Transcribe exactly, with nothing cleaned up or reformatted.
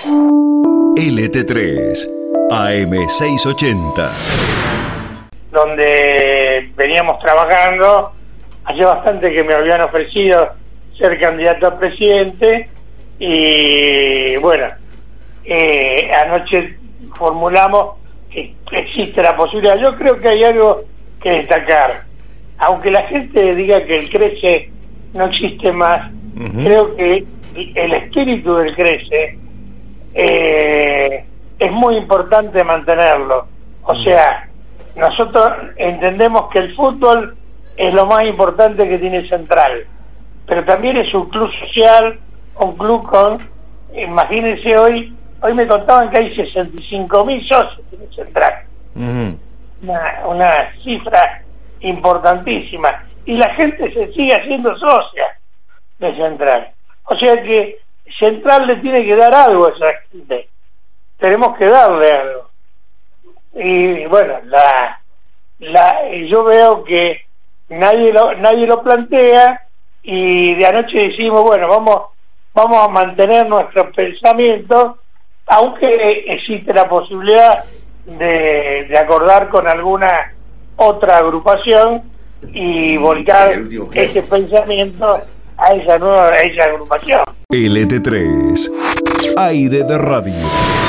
L T tres, A M seiscientos ochenta. Donde veníamos trabajando, hace bastante que me habían ofrecido ser candidato a presidente y bueno, eh, anoche formulamos que existe la posibilidad. Yo creo que hay algo que destacar. Aunque la gente diga que el CRECE no existe más, uh-huh. creo que el espíritu del CRECE eh, es muy importante mantenerlo. O sea, nosotros entendemos que el fútbol es lo más importante que tiene Central, pero también es un club social, un club con, imagínense hoy, hoy me contaban que hay sesenta y cinco mil socios en Central, uh-huh. una, una cifra importantísima, y la gente se sigue haciendo socia de Central. O sea que Central le tiene que dar algo a esa gente, tenemos que darle algo. Y bueno, la, la yo veo que nadie lo, nadie lo plantea, y de anoche decimos, bueno, vamos, vamos a mantener nuestros pensamientos, aunque existe la posibilidad de, de acordar con alguna otra agrupación y volcar ese pensamiento a esa nueva a esa agrupación. L T tres, aire de radio.